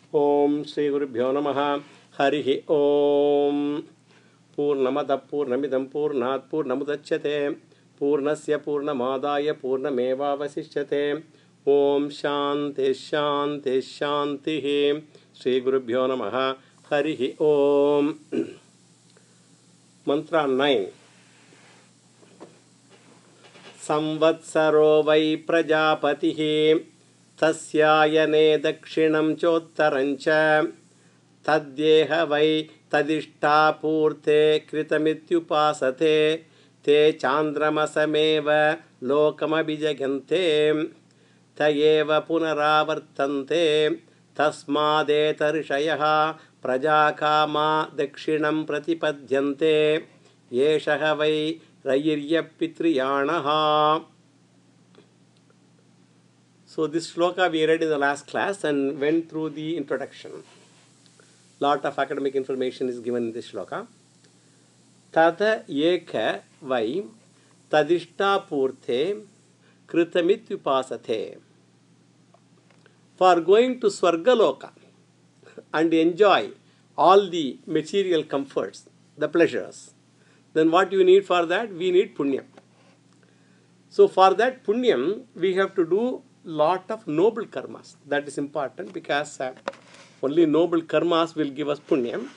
Om Shri Gurubhyo Namaha. Harihi Om. Purnamada Purnamidam Purnat Purnamudachyate. Purnasya Purnamadaya Purnameva Vasishyate. Om Shanti Shanti Shanti. Shri Gurubhyo Namaha. Harihi Om. Mantra 9. संवत्सरो वै प्रजापतिः तस्यायने दक्षिणं चोत्तरं च तद्येह वै तदिष्टापूर्ते कृतमित्युपासते ते चान्द्रमसमेव लोकमभिजगन्ते त एव पुनरावर्तन्ते तस्मादेतऋषयः प्रजाकामा दक्षिणं प्रतिपद्यन्ते एषः वै Rayiryapitriyanaha. So this shloka we read in the last class and went through the introduction. Lot of academic information is given in this shloka. Tada eka vai tadishta purthe kritamityupasate. For going to Swargaloka and enjoy all the material comforts, the pleasures, then what you need for that? We need punyam. So for that punyam, we have to do lot of noble karmas. That is important because only noble karmas will give us punyam.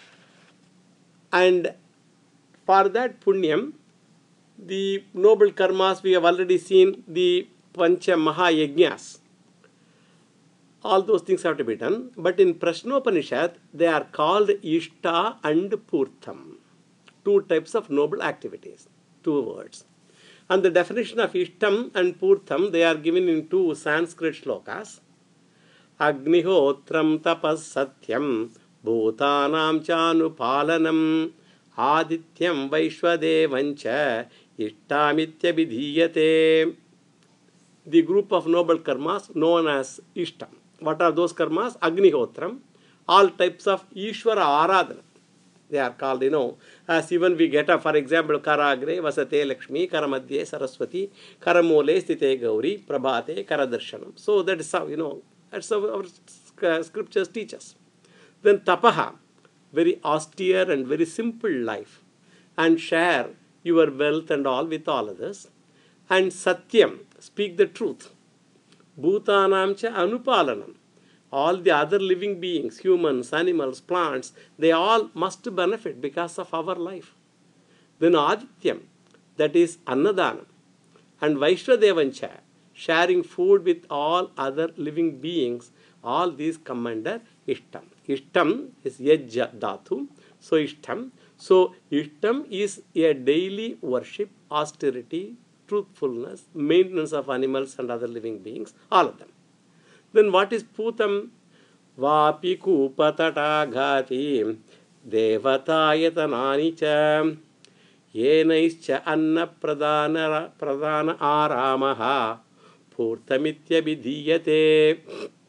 And for that punyam, the noble karmas, we have already seen the Pancha Mahayajnas. All those things have to be done. But in Prashnopanishad, they are called Ishta and Purtham. Two types of noble activities, two words. And the definition of Ishtam and Purtham, they are given in two Sanskrit shlokas. Agnihotram tapas satyam bhutanam chanupalanam adityam vaishvadevancha ishtamitya vidhiyate. The group of noble karmas known as Ishtam. What are those karmas? Agnihotram, all types of Ishvara Aradhana. They are called, as even we get up, for example, Karagre, Vasate Lakshmi, Karamadhye Saraswati, Karamole Sthite Gauri, Prabhate, Karadarshanam. So that is how, that's how our scriptures teach us. Then Tapaha, very austere and very simple life, and share your wealth and all with all others. And Satyam, speak the truth. Bhutanam cha Anupalanam. All the other living beings, humans, animals, plants, they all must benefit because of our life. Then Adityam, that is Annadanam, and Vaishvadevancha, sharing food with all other living beings, all these come under Ishtam. Ishtam is Yajja Dhatu, so Ishtam. So Ishtam is a daily worship, austerity, truthfulness, maintenance of animals and other living beings, all of them. Then what is Putam? Vapi kupatata ghati devatayatanani cha yenaischa anna pradana aramaha purtamitya vidhiyate.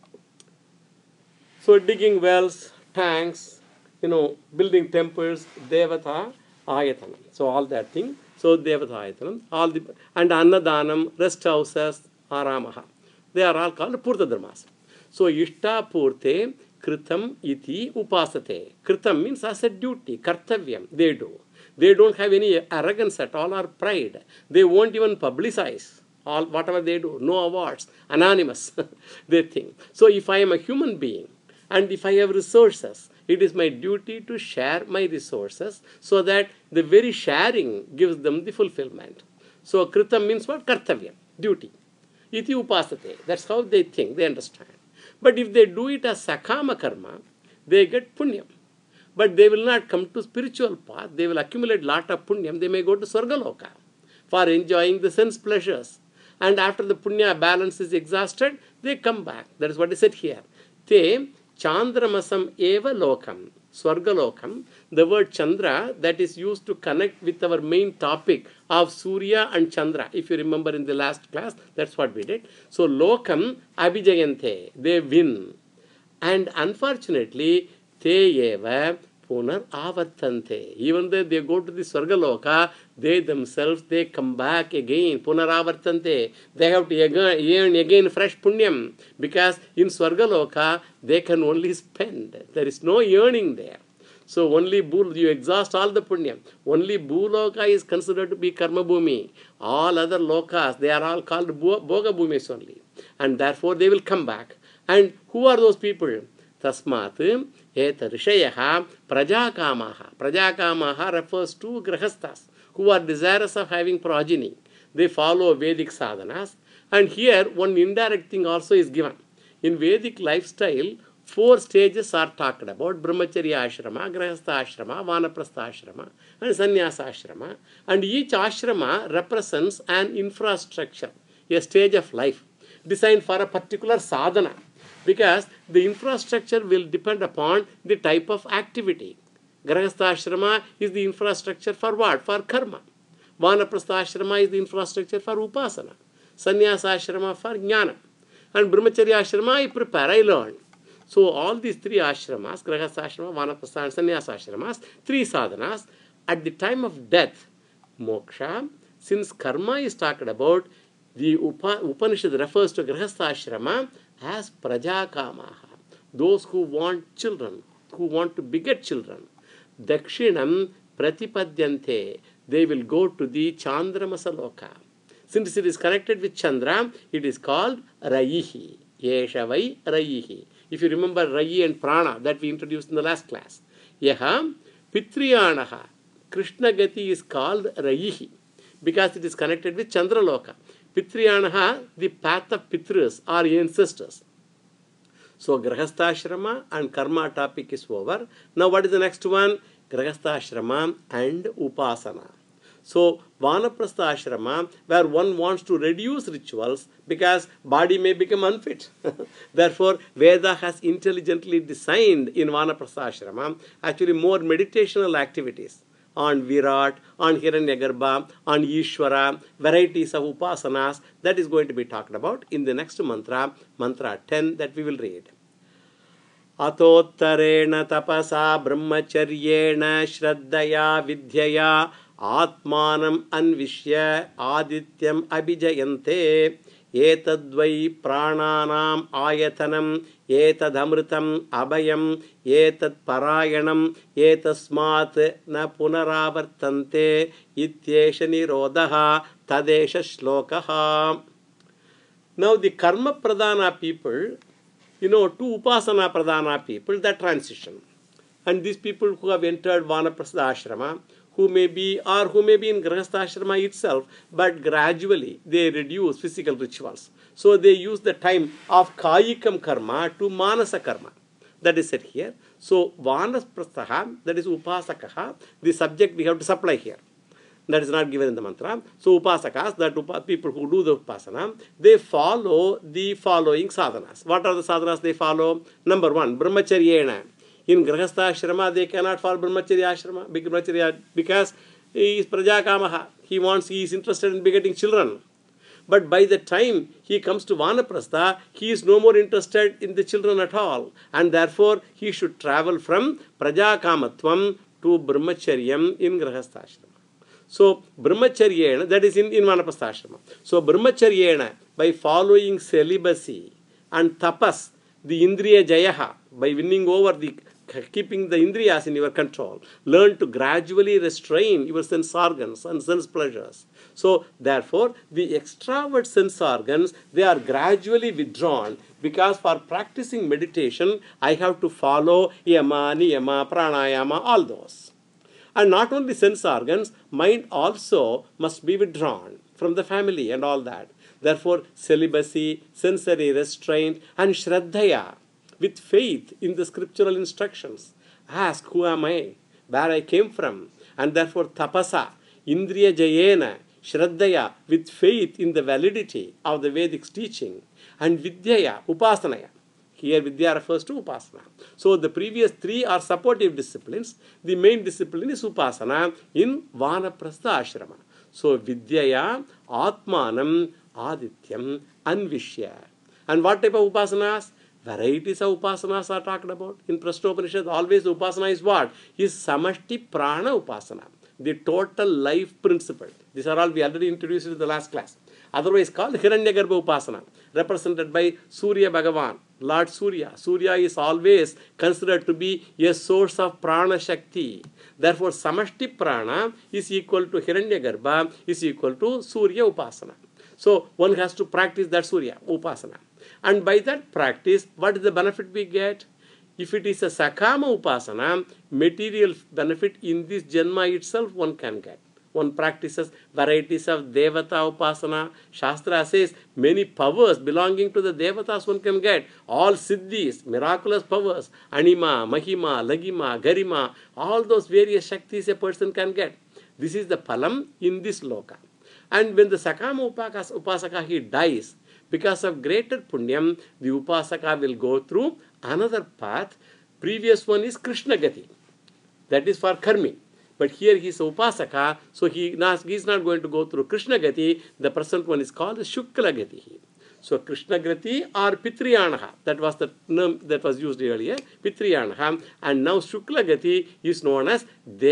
So digging wells, tanks, building temples, devata ayatanam. So all that thing. So devata ayatanam. And annadanam, rest houses, aramaha. They are all called Purta Dharmas. So, Ishta Purte Kritam iti upasate. Kritam means as a duty, kartavyam, they do. They don't have any arrogance at all or pride. They won't even publicize all whatever they do. No awards, anonymous, they think. So, if I am a human being and if I have resources, it is my duty to share my resources so that the very sharing gives them the fulfillment. So, Kritam means what? Kartavyam, duty. Iti upasate. That's how they think, they understand. But if they do it as sakama karma, they get punyam. But they will not come to spiritual path. They will accumulate lot of punyam. They may go to Swargaloka for enjoying the sense pleasures. And after the punya balance is exhausted, they come back. That is what is said here. Te chandramasam eva lokam. Swargalokam, the word Chandra that is used to connect with our main topic of Surya and Chandra. If you remember in the last class, that's what we did. So Lokam Abhijayante, they win. And unfortunately, Te eva punar avartante. Even though they go to the Swargaloka, they themselves, they come back again. Punar avartante. They have to earn again fresh punyam. Because in Swargaloka, they can only spend. There is no earning there. So only you exhaust all the punyam. Only Bhuloka is considered to be karma bhumi. All other lokas, they are all called bhoga bhumis only. And therefore they will come back. And who are those people? Tasmat eta rishayaha prajakamaha. Prajakamaha refers to grahasthas who are desirous of having progeny. They follow Vedic sadhanas. And here one indirect thing also is given. In Vedic lifestyle, 4 stages are talked about: brahmacharya ashrama, grahastha ashrama, vanaprastha ashrama, and sannyasa ashrama. And each ashrama represents an infrastructure, a stage of life designed for a particular sadhana. Because the infrastructure will depend upon the type of activity. Grahastha ashrama is the infrastructure for what? For karma. Vanaprastha ashrama is the infrastructure for upasana. Sannyasa ashrama for jnana. And brahmacharya ashrama, I prepare, I learn. So all these 3 ashramas, grahastha ashrama, vanaprastha and sannyasa ashramas, 3 sadhanas, at the time of death, moksha, since karma is talked about, the Upanishad refers to grahastha ashrama as prajakamaha, those who want children, who want to beget children. Dakshinam pratipadyante, they will go to the Chandramasa loka. Since it is connected with Chandra, it is called Rayihi. Yeshavai Rayihi. If you remember Rayi and Prana that we introduced in the last class. Yaha Pitriyanaha. Krishna Gati is called Rayihi because it is connected with Chandraloka. Pitriyanaha, the path of Pitras or ancestors. So Grahastha ashrama and karma topic is over. Now what is the next one? Grahastha ashrama and upasana. So vanaprastha ashrama, where one wants to reduce rituals because body may become unfit. Therefore, Veda has intelligently designed in vanaprastha ashrama actually more meditational activities on Virat, on Hiranyagarbha, on Ishvara, varieties of upasanas. That is going to be talked about in the next mantra, mantra 10 that we will read. Atottarena tapasa brahmacharyena shraddaya vidyaya atmanam anvishya adityam abhijayante etadvai prananam ayatanam etadamritam abhayam etad parayanam etasmat na punaravartante ityesha nirodha tadesha shlokaha. Now the karma pradhana people, two upasana pradhana people, that transition. And these people who have entered vanaprastha ashrama, who may be in grahastha ashrama itself, but gradually they reduce physical rituals. So they use the time of kayikam karma to manasa karma. That is said here. So vanaprastha, that is upasakaha, the subject we have to supply here. That is not given in the mantra. So upasakas, that people who do the upasana, they follow the following sadhanas. What are the sadhanas they follow? Number 1, brahmacharyena. In grahastha ashrama, they cannot follow brahmacharya ashrama because he is prajakamaha. He is interested in begetting children. But by the time he comes to vanaprastha, he is no more interested in the children at all. And therefore, he should travel from prajakamatvam to brahmacharyam in grahastha ashrama. So, brahmacharyena, that is in vanaprastha ashrama. So, brahmacharyena, by following celibacy and tapas, the indriya jayaha, by winning over keeping the indriyas in your control, learn to gradually restrain your sense organs and sense pleasures. So, therefore, the extravert sense organs, they are gradually withdrawn because for practicing meditation, I have to follow yama, niyama, pranayama, all those. And not only sense organs, mind also must be withdrawn from the family and all that. Therefore, celibacy, sensory restraint, and shraddhaya, with faith in the scriptural instructions. Ask, who am I? Where I came from? And therefore, tapasa, indriya jayena, shraddhaya, with faith in the validity of the Vedic teaching. And vidyaya, upasanaya. Here Vidya refers to Upasana. So the previous 3 are supportive disciplines. The main discipline is Upasana in Vanaprastha ashrama. So Vidyaya, Atmanam, Adityam, Anvishya. And what type of Upasanas? Varieties of upasanas are talked about. In Prashnopanishad, always upasana is what? Is samashti prana upasana, the total life principle. These are all we already introduced in the last class. Otherwise called Hiranyagarbha upasana, represented by Surya Bhagavan, Lord Surya. Surya is always considered to be a source of prana shakti. Therefore, samashti prana is equal to Hiranyagarbha, is equal to Surya upasana. So, one has to practice that Surya upasana. And by that practice, what is the benefit we get? If it is a Sakama upasana, material benefit in this Janma itself one can get. One practices varieties of Devata upasana. Shastra says many powers belonging to the Devatas one can get. All Siddhis, miraculous powers, Anima, Mahima, Lagima, Garima, all those various Shaktis a person can get. This is the Phalam in this Loka. And when the Sakama upasaka he dies, because of greater punyam, the upasaka will go through another path. Previous one is Krishna Gati. That is for Karmi. But here he is upasaka, so he is not going to go through Krishna Gati. The present one is called Shukla Gati. So Krishna Gati or Pitriyanaha, that was the term that was used earlier, Pitriyanaha. And now Shukla Gati is known as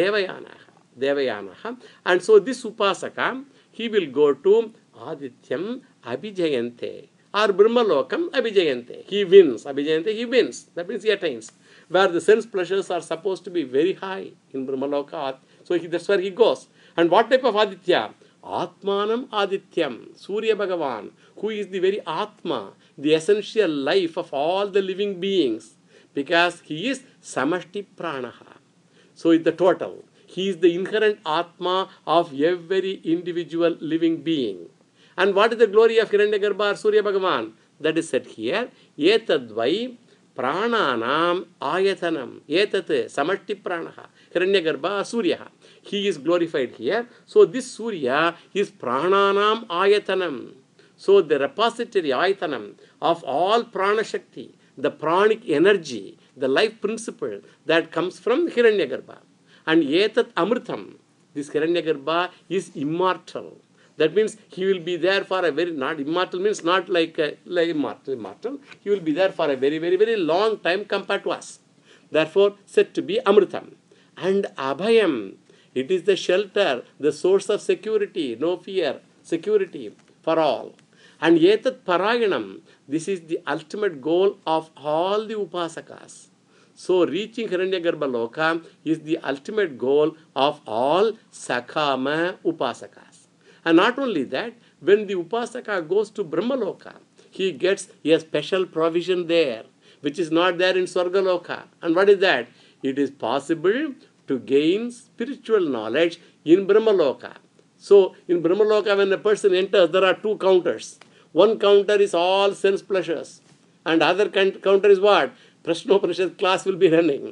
Devayanaha. And so this upasaka, he will go to Adityam Abhijayante or Brahmalokam Abhijayante. He wins. Abhijayante, he wins. That means he attains. Where the sense pleasures are supposed to be very high in Brahmaloka. So that's where he goes. And what type of Aditya? Atmanam Adityam. Surya Bhagavan, who is the very Atma, the essential life of all the living beings. Because he is Samashti Pranaha. So it's the total. He is the inherent Atma of every individual living being. And what is the glory of Hiranyagarbha or Surya Bhagavan? That is said here. Etadvai prananam ayatanam. Etat samashti pranaha. Hiranyagarbha or Surya. He is glorified here. So this Surya is prananam ayatanam. So the repository ayatanam of all prana shakti, the pranic energy, the life principle that comes from Hiranyagarbha. And etat amritam. This Hiranyagarbha is immortal. That means he will be there for a very, not immortal means not like immortal. He will be there for a very, very, very long time compared to us. Therefore, said to be Amritam. And Abhayam, it is the shelter, the source of security, no fear, security for all. And Etat Parayanam, this is the ultimate goal of all the Upasakas. So, reaching Hiranyagarbha Loka is the ultimate goal of all Sakama Upasakas. And not only that, when the Upasaka goes to Brahmaloka, he gets a special provision there, which is not there in Swargaloka. And what is that? It is possible to gain spiritual knowledge in Brahmaloka. So, in Brahmaloka, when a person enters, there are two counters. One counter is all sense pleasures. And other counter is what? Prashnopanishad class will be running.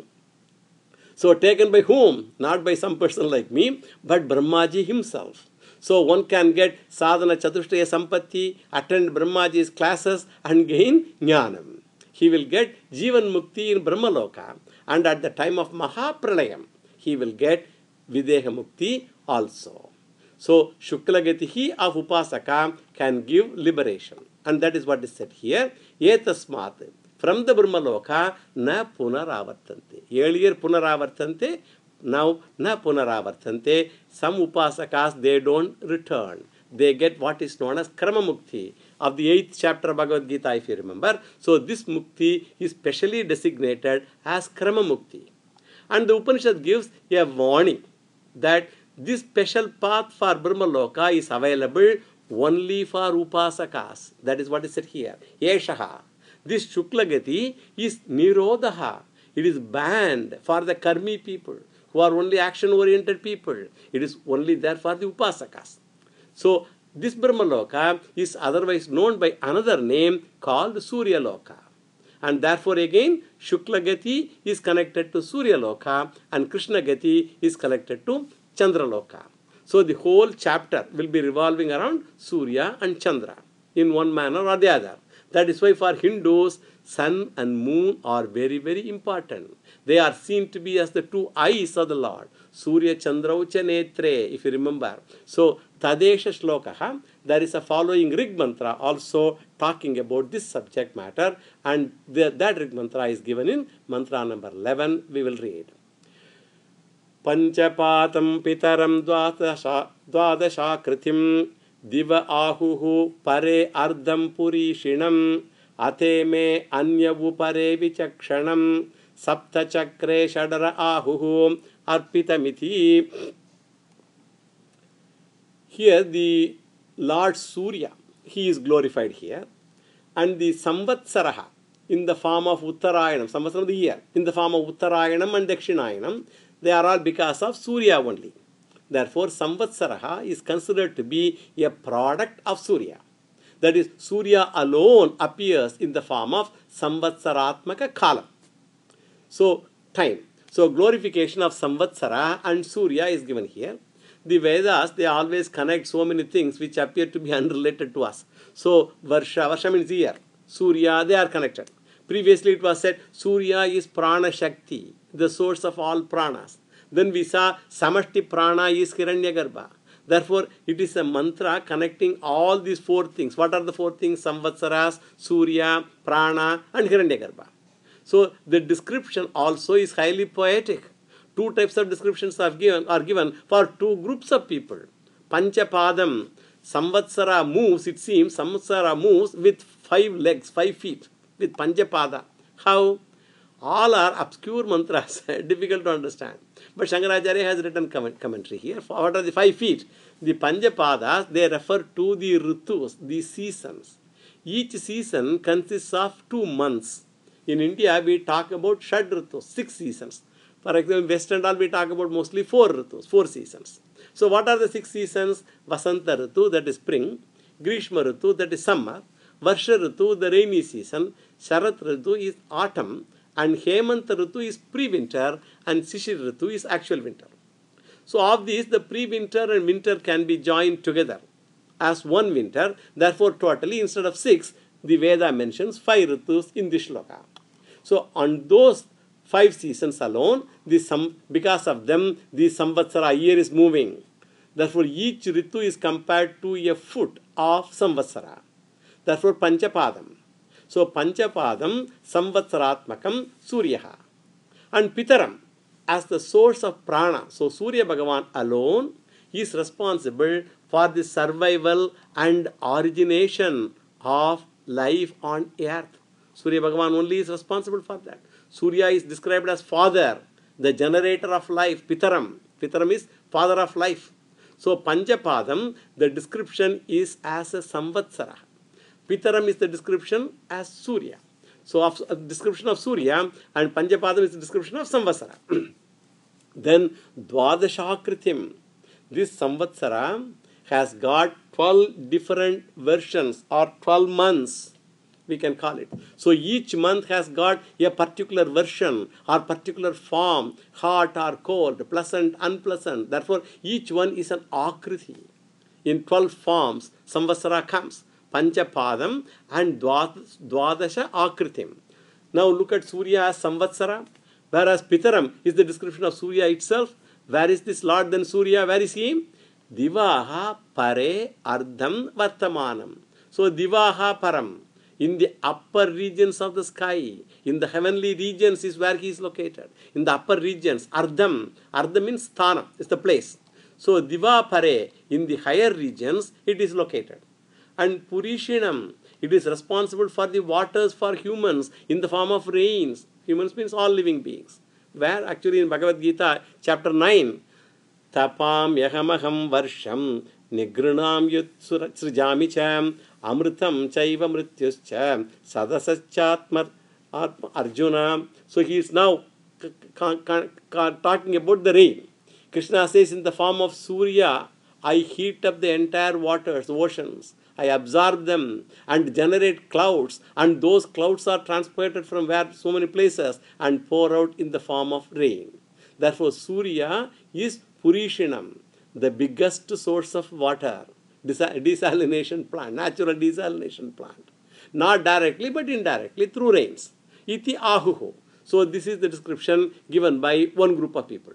So, taken by whom? Not by some person like me, but Brahmaji himself. So one can get sadhana chatushtaya sampatti, attend Brahmaji's classes and gain jnanam. He will get jivan mukti in Brahmaloka, and at the time of Mahapralayam, he will get videha mukti also. So Shuklagatihi of Upasaka can give liberation. And that is what is said here. Etasmat. From the Brahmaloka, na punaravartante. Earlier punaravartante. Now, na punaravartante, some upasakas, they don't return. They get what is known as Krama Mukti of the 8th chapter of Bhagavad Gita, if you remember. So, this Mukti is specially designated as Krama Mukti. And the Upanishad gives a warning that this special path for Brahmaloka is available only for upasakas. That is what is said here. Yeshaha. This Shuklagati is Nirodha. It is banned for the Karmi people, who are only action-oriented people. It is only there for the Upasakas. So, this Brahmaloka is otherwise known by another name called Surya Loka. And therefore again, Shukla Gati is connected to Surya Loka and Krishna Gati is connected to Chandra Loka. So, the whole chapter will be revolving around Surya and Chandra in one manner or the other. That is why for Hindus, sun and moon are very, very important. They are seen to be as the two eyes of the Lord. Surya Chandrau cha netre, if you remember. So, Tadesha Shlokaha, there is a following Rig mantra also talking about this subject matter, and that Rig mantra is given in mantra number 11. We will read. Panchapatam pitaram dvadashakritim diva ahuhu pare ardham purishinam ate me anyavu pare vichakshanam sapta chakre shadara ahuhu arpitamiti. Here the Lord Surya, he is glorified here, and the Samvatsaraha in the form of Uttarayanam, Samvatsara of the year, in the form of Uttarayanam and Dakshinayanam, they are all because of Surya only. Therefore, Samvatsaraha is considered to be a product of Surya. That is, Surya alone appears in the form of Samvatsaratmaka Kalam. So, time. So, glorification of Samvatsara and Surya is given here. The Vedas, they always connect so many things which appear to be unrelated to us. So, Varsha means year. Surya, they are connected. Previously it was said, Surya is Prana Shakti, the source of all pranas. Then we saw Samashti Prana is Hiranyagarbha. Therefore, it is a mantra connecting all these four things. What are the four things? Samvatsaras, Surya, Prana and Hiranyagarbha. So, the description also is highly poetic. Two types of descriptions are given for two groups of people. Panchapadam, Samvatsara moves, it seems, Samvatsara moves with 5 legs, 5 feet, with Panchapada. How? All are obscure mantras, difficult to understand. But Shankaracharya has written commentary here. What are the 5 feet? The Panchapadas, they refer to the Ritus, the seasons. Each season consists of 2 months. In India, we talk about Shad Ritus, 6 seasons. For example, West and all, we talk about mostly 4 Ritus, 4 seasons. So, what are the 6 seasons? Vasanta Ritu, that is spring. Grishma Ritu, that is summer. Varsha Ritu, the rainy season. Sharat Ritu is autumn. And Hemanta Ritu is pre-winter. And Shishir Ritu is actual winter. So, of these, the pre-winter and winter can be joined together as one winter. Therefore, totally, instead of 6, the Veda mentions 5 Ritus in this shloka. So, on those 5 seasons alone, because of them, the Samvatsara year is moving. Therefore, each Ritu is compared to a foot of Samvatsara. Therefore, Panchapadam. So, Panchapadam Samvatsaratmakam Suryaha. And Pitaram, as the source of prana. So, Surya Bhagavan alone is responsible for the survival and origination of life on earth. Surya Bhagavan only is responsible for that. Surya is described as father, the generator of life, Pitaram. Pitaram is father of life. So, Panchapadam, the description is as a Samvatsara. Pitaram is the description as Surya. So, a description of Surya, and Panchapadam is the description of Samvatsara. Then, Dvadashakritim. This Samvatsara has got 12 different versions or 12 months, we can call it. So each month has got a particular version or particular form, hot or cold, pleasant, unpleasant. Therefore, each one is an akriti. In 12 forms, Samvatsara comes. Panchapadam and Dvadasha akritim. Now look at Surya as Samvatsara, whereas Pitaram is the description of Surya itself. Where is this Lord then Surya? Where is he? Divaha pare ardham vartamanam. So Divaha param. In the upper regions of the sky, in the heavenly regions is where he is located. In the upper regions, Ardham. Ardham means Sthana, is the place. So, Diva Pare, in the higher regions, it is located. And Purishinam, it is responsible for the waters for humans in the form of rains. Humans means all living beings. Where actually in Bhagavad Gita, chapter 9, Tapam yahamaham varsham nigranam yut srijami cham amritam chaiva mrityuscha sadasachatmar Arjuna. So he is now talking about the rain. Krishna says, in the form of Surya, I heat up the entire waters, oceans. I absorb them and generate clouds, and those clouds are transported from where so many places and pour out in the form of rain. Therefore, Surya is Purishinam, the biggest source of water, desalination plant, natural desalination plant. Not directly but indirectly through rains. Iti ahuhu. So this is the description given by one group of people.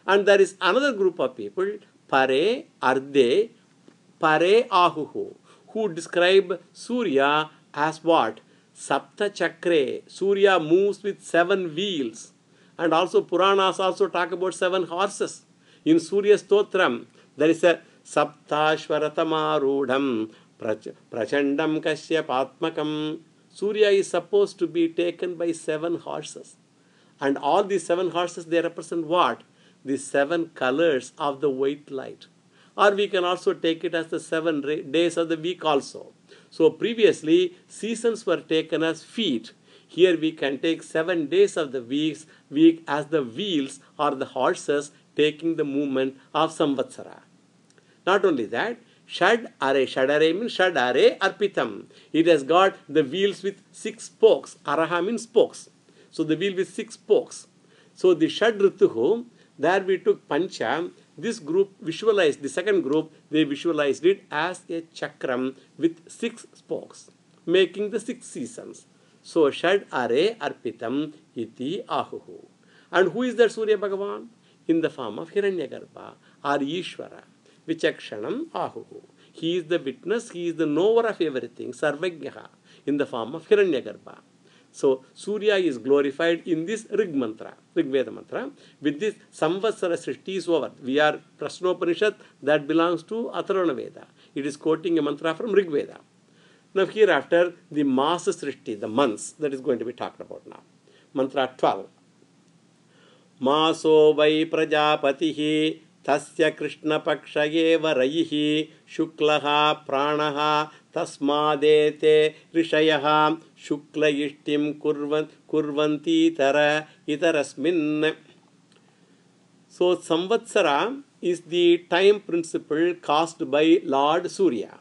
And there is another group of people, Pare, Arde, Pare Ahuhu, who describe Surya as what? Sapta Chakre. Surya moves with 7 wheels. And also Puranas also talk about 7 horses. In Surya Stotram, there is a Saptashvaratamaarudham Prachandam Kashyapatmakam. Surya is supposed to be taken by 7 horses. And all these 7 horses, they represent what? The 7 colors of the white light. Or we can also take it as the 7 days of the week also. So previously, seasons were taken as feet. Here we can take 7 days of the week as the wheels or the horses taking the movement of Samvatsara. Not only that, Shad Are means Shad Are Arpitam. It has got the wheels with 6 spokes. Araha means spokes. So the wheel with 6 spokes. So the Shad Rituhu, there we took Pancha. This group visualized, the second group, they visualized it as a chakram with 6 spokes, making the 6 seasons. So Shad Are Arpitam iti Ahuhu. And who is that Surya Bhagavan? In the form of Hiranyagarbha or Ishvara. Vichakshanam Ahuhu. He is the witness, he is the knower of everything, Sarvagyaha, in the form of Hiranyagarbha. So Surya is glorified in this Rig mantra, Rig Veda mantra. With this, Samvatsara Srishti is over. We are Prashnopanishad, that belongs to Atharvana Veda. It is quoting a mantra from Rig Veda. Now hereafter, the Masa Srishti, the months, that is going to be talked about now. Mantra 12. Maso vai prajapatihi tasya krishna paksha eva rayihi shuklaha pranaha tasmadete rishayaha shukla ishtim kurvanti tara itarasmin. So Samvatsara is the time principle caused by Lord Surya.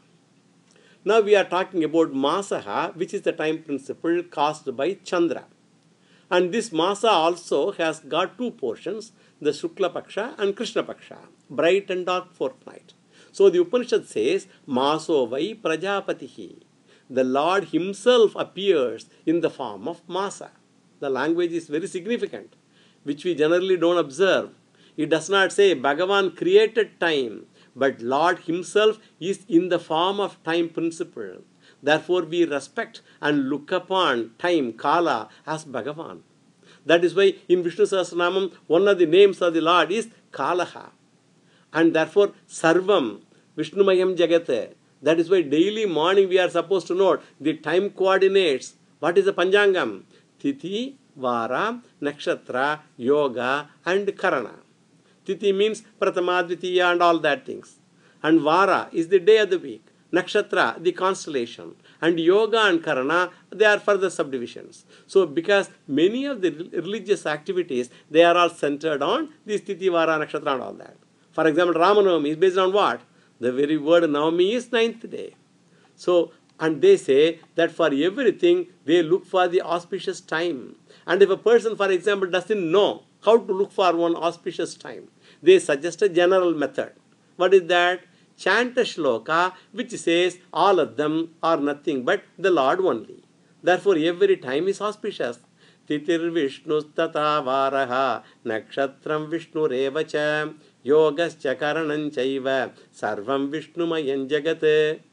Now we are talking about Masaha, which is the time principle caused by Chandra. And this Masa also has got 2 portions, the Shukla Paksha and Krishna Paksha, bright and dark fortnight. So the Upanishad says, Maso vai prajapatihi. The Lord himself appears in the form of Masa. The language is very significant, which we generally don't observe. It does not say Bhagavan created time, but Lord himself is in the form of time principle. Therefore, we respect and look upon time, Kala, as Bhagavan. That is why in Vishnu Sahasranamam, one of the names of the Lord is Kalaha. And therefore, Sarvam, Vishnumayam Jagate. That is why daily morning we are supposed to note the time coordinates. What is the Panjangam? Tithi, Vara, Nakshatra, Yoga, and Karana. Tithi means Pratama, Dvitiya, and all that things. And Vara is the day of the week. Nakshatra, the constellation. And Yoga and Karana, they are further subdivisions. So, because many of the religious activities, they are all centered on this Tithi, Vara, Nakshatra and all that. For example, Ramanavami is based on what? The very word Navami is 9th day. So, and they say that for everything, they look for the auspicious time. And if a person, for example, doesn't know how to look for one auspicious time, they suggest a general method. What is that? Chant a shloka which says all of them are nothing but the Lord only. Therefore, every time is auspicious. Titir Vishnus tata varaha nakshatram Vishnu revacha yogascha karanam chaiva sarvam Vishnumayan jagate.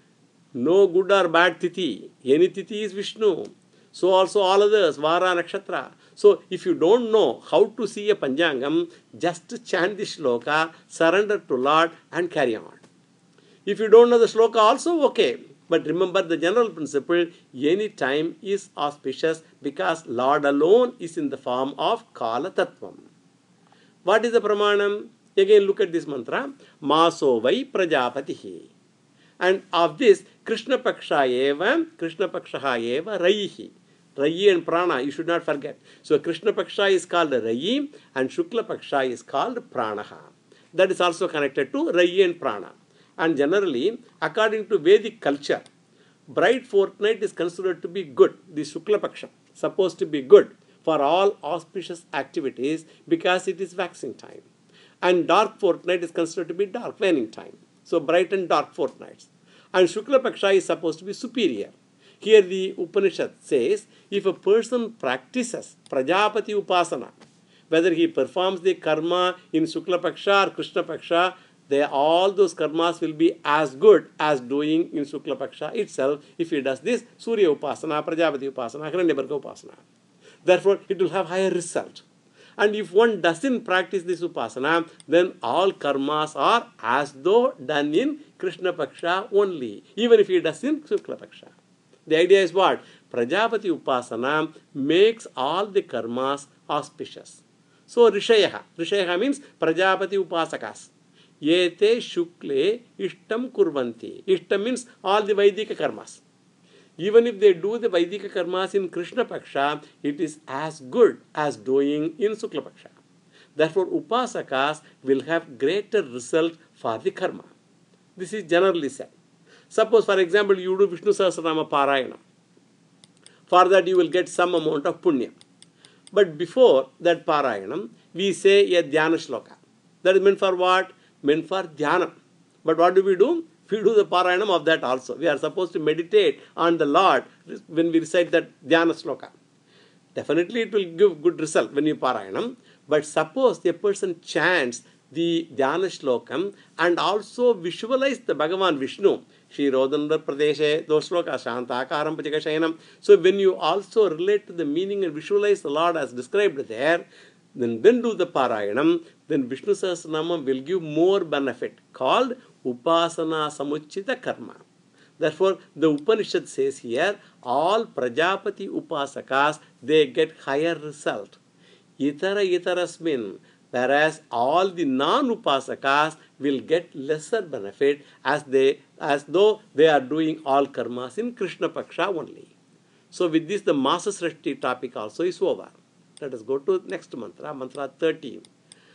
No good or bad tithi. Any tithi is Vishnu. So also all others, Vara, Nakshatra. So if you don't know how to see a Panjangam, just chant the shloka, surrender to Lord and carry on. If you don't know the shloka also, okay. But remember the general principle, any time is auspicious because Lord alone is in the form of Kala Tattvam. What is the Pramanam? Again look at this mantra. Maso vai prajapatihi. And of this, Krishna Paksha eva Raihi. Rayi and Prana, you should not forget. So Krishna Paksha is called Rayi and Shukla Paksha is called Pranaha. That is also connected to Rayi and Prana. And generally, according to Vedic culture, bright fortnight is considered to be good. The Shukla Paksha, supposed to be good for all auspicious activities because it is waxing time. And dark fortnight is considered to be dark, waning time. So bright and dark fortnights. And Shukla Paksha is supposed to be superior. Here the Upanishad says, if a person practices Prajapati Upasana, whether he performs the karma in Shukla Paksha or Krishna Paksha, all those karmas will be as good as doing in Shukla Paksha itself if he does this Surya Upasana, Prajapati Upasana, Hiranyabarga Upasana. Therefore, it will have higher result. And if one doesn't practice this Upasana, then all karmas are as though done in Krishna Paksha only, even if he does in Shukla Paksha. The idea is what? Prajapati Upasana makes all the karmas auspicious. So, Rishayaha means Prajapati Upasakas. Yete Shukle Ishtam Kurvanti. Ishtam means all the Vaidika karmas. Even if they do the Vaidika karmas in Krishna Paksha, it is as good as doing in Shukla Paksha. Therefore, Upasakas will have greater result for the karma. This is generally said. Suppose, for example, you do Vishnu Sahasranama Parayana. For that, you will get some amount of punya. But before that Parayanam, we say a Dhyana Shloka. That is meant for what? Meant for Dhyanam. But what do? We do the Parayanam of that also. We are supposed to meditate on the Lord when we recite that Dhyana Shloka. Definitely it will give good result when you Parayanam. But suppose a person chants the Dhyana Shlokam and also visualize the Bhagavan Vishnu. Shirodandar Pradeshe, those shlokas, Shantakaram Pachikashayanam. So when you also relate to the meaning and visualize the Lord as described there, then do the Parayanam, then Vishnu Sahasranama will give more benefit, called Upasana Samuchita Karma. Therefore, the Upanishad says here, all Prajapati Upasakas, they get higher result. Itarasmin. Whereas all the non-upasakas will get lesser benefit as though they are doing all karmas in Krishna Paksha only. So with this, the Masa Srishti topic also is over. Let us go to next mantra, mantra 13.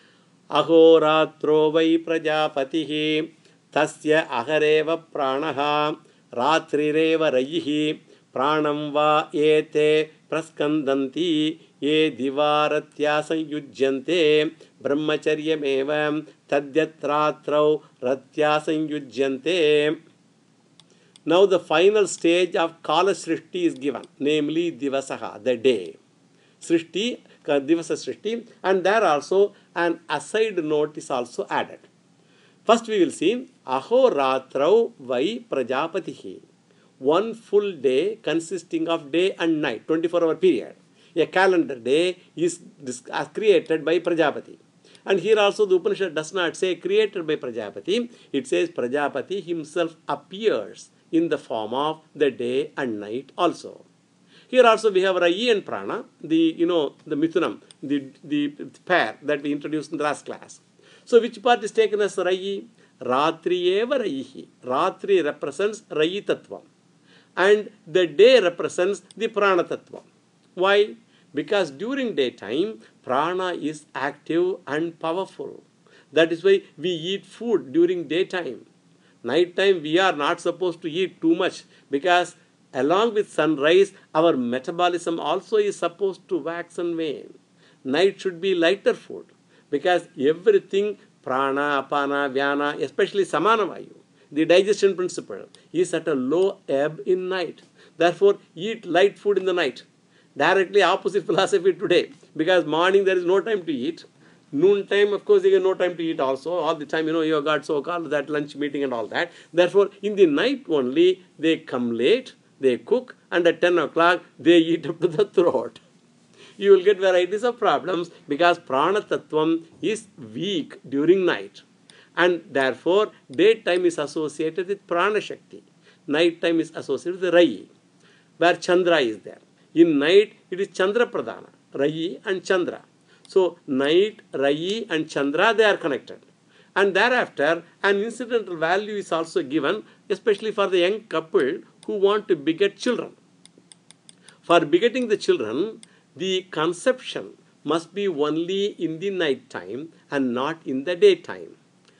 Ahoratro vai prajapatihi tasya ahareva pranaha ratrireva rayihi pranam va ete praskandanti ye divaratya sanyujyante brahmacharyam tadyatratrau ratya sanyujyante. Now the final stage of Kala Srishti is given, namely Divasaha, the day. Srishti, Divasa Srishti, and there also an aside note is also added. First we will see Ahoratrau vai Prajapatihi. One full day consisting of day and night, 24-hour period. A calendar day is created by Prajapati. And here also the Upanishad does not say created by Prajapati. It says Prajapati himself appears in the form of the day and night also. Here also we have Rayi and Prana, the Mithunam, the pair that we introduced in the last class. So which part is taken as Rayi? Ratriyeva Rayihi. Ratri represents Rayi Tattvam. And the day represents the Prana Tattva. Why? Because during daytime, Prana is active and powerful. That is why we eat food during daytime. Nighttime, we are not supposed to eat too much because along with sunrise, our metabolism also is supposed to wax and wane. Night should be lighter food because everything, Prana, Apana, Vyana, especially Samanavayu, the digestion principle, is at a low ebb in night. Therefore, eat light food in the night. Directly opposite philosophy today. Because morning there is no time to eat. Noon time, of course, there is no time to eat also. All the time, you have got so-called that lunch meeting and all that. Therefore, in the night only, they come late, they cook, and at 10 o'clock, they eat up to the throat. You will get varieties of problems because Prana Tattvam is weak during night. And therefore, daytime is associated with Prana Shakti. Night time is associated with Rayi, where Chandra is there. In night, it is Chandra Pradhana, Rayi and Chandra. So, night, Rayi and Chandra, they are connected. And thereafter, an incidental value is also given, especially for the young couple who want to beget children. For begetting the children, the conception must be only in the night time and not in the daytime.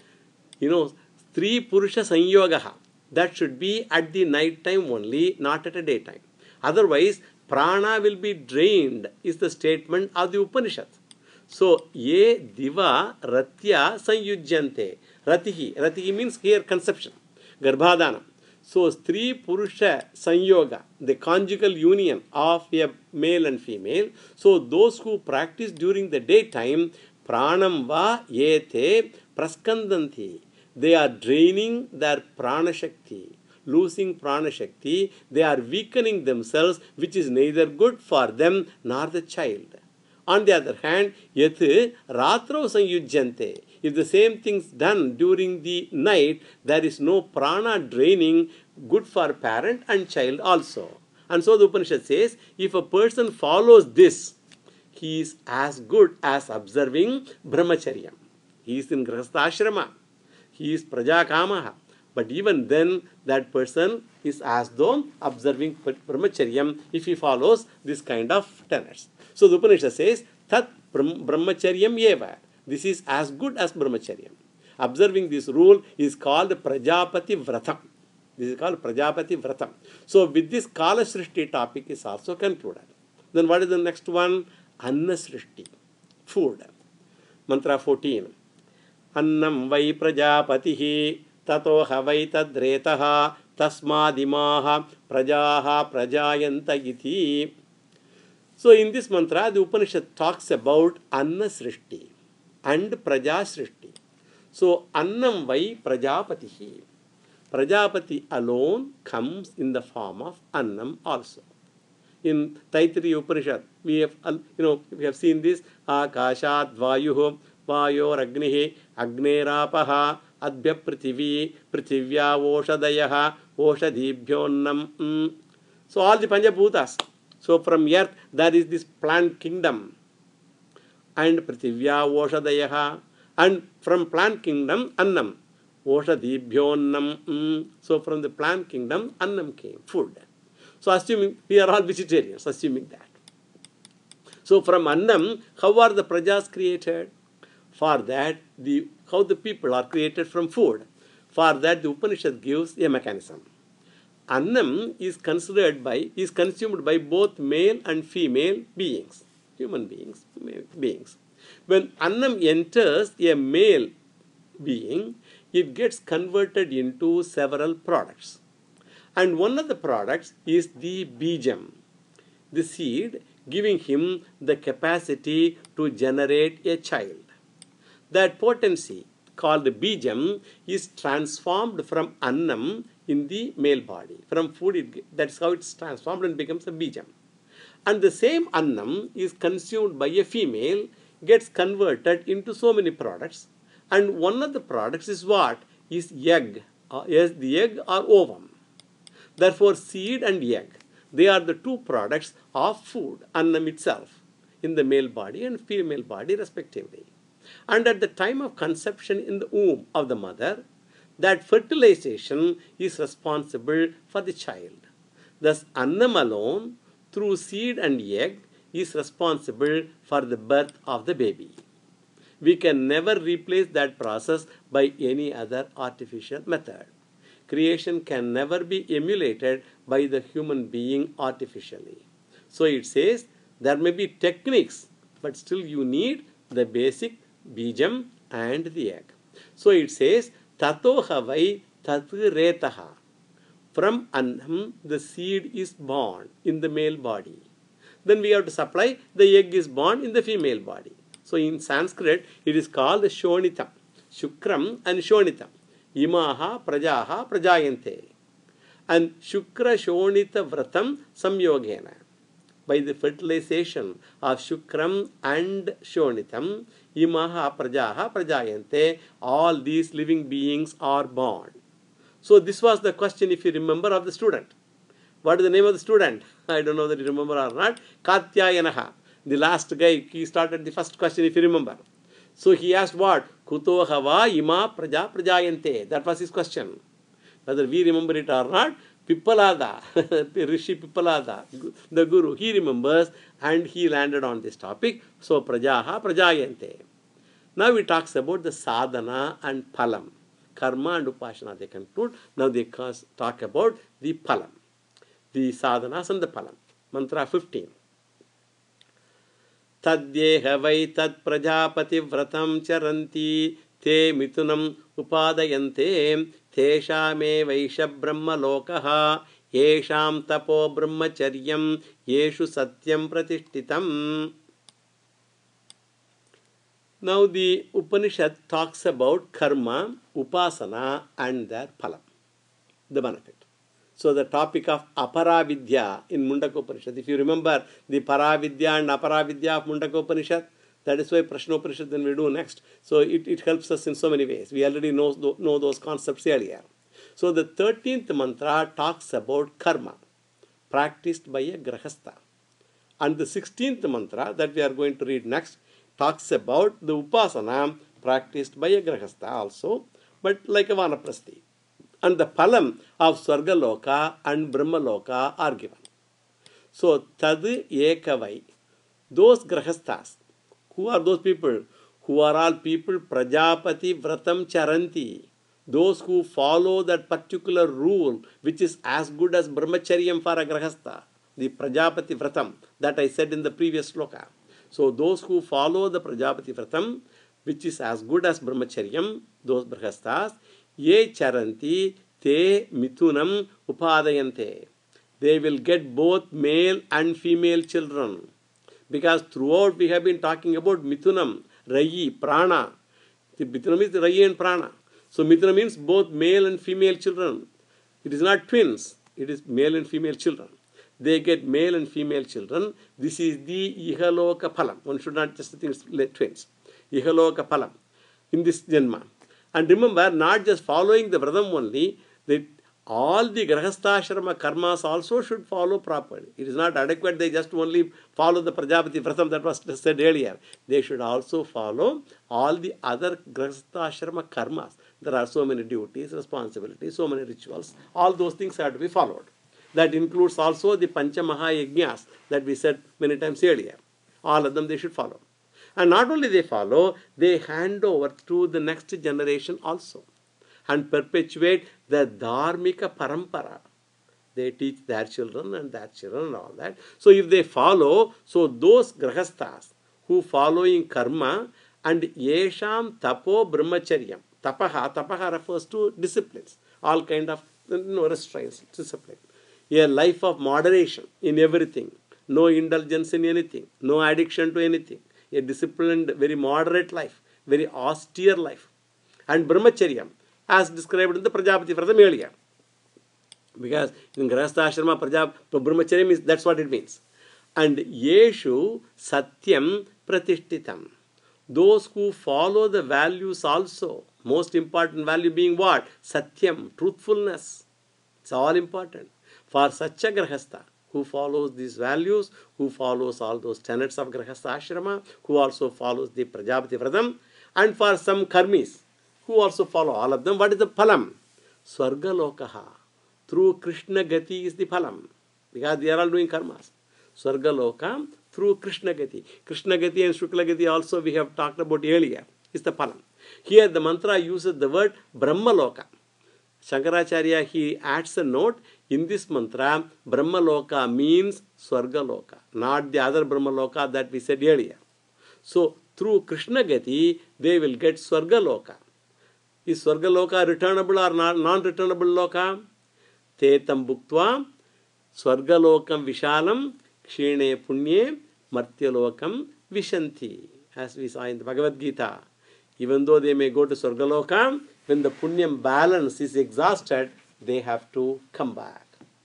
Stri Purusha Sanyogaha, that should be at the night time only, not at a daytime. Otherwise, Prana will be drained, is the statement of the Upanishad. So, ye diva ratya sanyujyante. Ratihi means here conception, garbhadana. So, Stri Purusha Sanyoga, the conjugal union of a male and female. So, those who practice during the daytime, Pranam va ete praskandanti. They are draining their prana shakti, losing prana shakti. They are weakening themselves, which is neither good for them nor the child. On the other hand, yat ratro sanyujjante. If the same things done during the night, there is no prana draining, good for parent and child also. And so the Upanishad says, if a person follows this, he is as good as observing brahmacharya. He is in grahastha he is prajakamaha. But even then, that person is as though observing brahmacharyam if he follows this kind of tenets. So the Upanishad says, Tat brahmacharyam eva. This is as good as brahmacharyam. Observing this rule is called Prajapati Vratam. This is called Prajapati Vratam. So with this Kala Srishti topic is also concluded. Then what is the next one? Anna Srishti. Food. Mantra 14. Annam vai prajapatihi tatoha vai tadretaha tasmadimaha prajaha prajayanta iti. So in this mantra, the Upanishad talks about Anna Srishti and Praja Srishti. So Annam vai prajapatihi. Prajapati alone comes in the form of Annam also. In Taittiriya Upanishad, we have seen this Akashat Vayuho Vayor Agnihi Agnerapaha Adbhya Prithivi Prithivya Oshadayaha Oshadibhyonnam. So all the Panjabhutas. So from earth there is this plant kingdom and Prithivya Oshadayaha, and from plant kingdom Annam Oshadibhyonnam. So from the plant kingdom Annam came, food. So assuming we are all vegetarians, assuming that. So from Annam, how are the prajas created? For that, how the people are created from food. For that, the Upanishad gives a mechanism. Annam is consumed by both male and female beings, human beings. When Annam enters a male being, it gets converted into several products. And one of the products is the bijam, the seed, giving him the capacity to generate a child. That potency, called bijam, is transformed from annam in the male body. From food, that's how it's transformed and becomes a bijam. And the same annam is consumed by a female, gets converted into so many products. And one of the products is what? Is egg. Yes, the egg or ovum. Therefore, seed and egg, they are the two products of food, annam itself, in the male body and female body respectively. And at the time of conception in the womb of the mother, that fertilization is responsible for the child. Thus, annam alone, through seed and egg, is responsible for the birth of the baby. We can never replace that process by any other artificial method. Creation can never be emulated by the human being artificially. So it says there may be techniques, but still you need the basic bijam and the egg. So it says tato havai tat retaha. From annam, the seed is born in the male body. Then we have to supply, the egg is born in the female body. So in Sanskrit, it is called Shonitam, Shukram and Shonitam. Imaha prajaha prajayante. And Shukra Shonita Vratam Samyogena. By the fertilization of Shukram and Shonitam, Imaha prajaha prajayante, all these living beings are born. So this was the question, if you remember, of the student. What is the name of the student? I don't know whether you remember or not. Katyayanaha. The last guy, he started the first question, if you remember. So he asked what? Kuto hava ima praja prajayante. That was his question. Whether we remember it or not, Pippalada, Rishi Pippalada, the Guru, he remembers and he landed on this topic. So prajaha prajayante. Now he talks about the sadhana and phalam. Karma and upasana they conclude. Now they talk about the phalam. The sadhanas and the phalam. Mantra 15. Tadyeha vai tad prajapati vratam charanti te mitunam upadayante Teshamevaish Brahma Lokaha Yesham Tapo Brahmacharyam Yeshu Satyam Pratishtitam. Now the Upanishad talks about karma, upasana and their phalam, the benefit. So the topic of Aparavidya in Mundaka Upanishad, if you remember the Paravidya and Aparavidya of Mundaka Upanishad, that is why Prashnopanishad then we do next. So it helps us in so many ways. We already know those concepts earlier. So the 13th mantra talks about karma, practiced by a grahastha. And the 16th mantra that we are going to read next talks about the upasana practiced by a grahastha also, but like a vanaprasthi. And the phalam of Swargaloka and Brahmaloka are given. So, tad ekavai, those grahasthas, who are those people? Who are all people Prajapati Vratam Charanti, those who follow that particular rule which is as good as Brahmacharyam for a grahastha, the Prajapati Vratam that I said in the previous sloka. So, those who follow the Prajapati Vratam which is as good as Brahmacharyam, those grahasthas, Ye charanti te mitunam upadayante. They will get both male and female children. Because throughout we have been talking about mitunam, rayi, prana. The mitunam is rayi and prana. So mituna means both male and female children. It is not twins. It is male and female children. They get male and female children. This is the ihaloka phalam. One should not just think it's twins. Ihaloka phalam in this janma. And remember, not just following the Vratam only, all the Grahasthashrama karmas also should follow properly. It is not adequate they just only follow the Prajapati Vratam that was said earlier. They should also follow all the other Grahasthashrama karmas. There are so many duties, responsibilities, so many rituals. All those things have to be followed. That includes also the Pancha Mahayajnas that we said many times earlier. All of them they should follow. And not only they follow, they hand over to the next generation also and perpetuate the Dharmika Parampara. They teach their children and all that. So if they follow, so those grahasthas who follow in karma and yesham tapo brahmacharyam. Tapaha refers to disciplines, all kind of restraints, discipline. A life of moderation in everything, no indulgence in anything, no addiction to anything. A disciplined, very moderate life, very austere life. And brahmacharyam, as described in the Prajapati Vratam earlier. Because in Grahastha Ashrama, brahmacharyam is, that's what it means. And yeshu satyam pratishtitam. Those who follow the values also, most important value being what? Satyam, truthfulness. It's all important. For such a grahastha, who follows these values, who follows all those tenets of Grahastha Ashrama, who also follows the Prajapati Vratam, and for some karmis, who also follow all of them. What is the phalam? Swargalokaha. Through Krishna Gati is the phalam. Because they are all doing karmas. Swargaloka through Krishna Gati. Krishna Gati and Shukla Gati also we have talked about earlier. Is the phalam. Here the mantra uses the word Brahmaloka. Shankaracharya, he adds a note. In this mantra, Brahmaloka means Swargaloka, not the other Brahmaloka that we said earlier. So, through Krishna Gati, they will get Swargaloka. Is Swargaloka returnable or non-returnable loka? Tetam bhuktva Swargalokam vishalam kshine punye martyalokam vishanti. As we saw in the Bhagavad Gita. Even though they may go to Swargaloka, when the punyam balance is exhausted, they have to come back.